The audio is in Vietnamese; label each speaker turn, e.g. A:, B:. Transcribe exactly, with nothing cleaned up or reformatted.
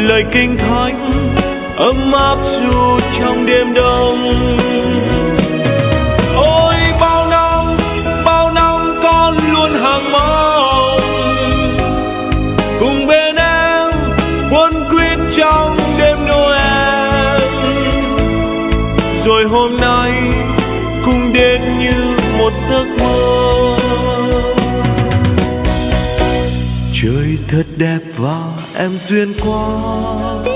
A: lời kinh thánh ấm áp dù trong đêm đông. Ôi bao năm bao năm con luôn hằng mong cùng bên em quấn quýt trong đêm Noel, rồi hôm nay cùng đến như một giấc mơ. Trời thật đẹp và em duyên quá,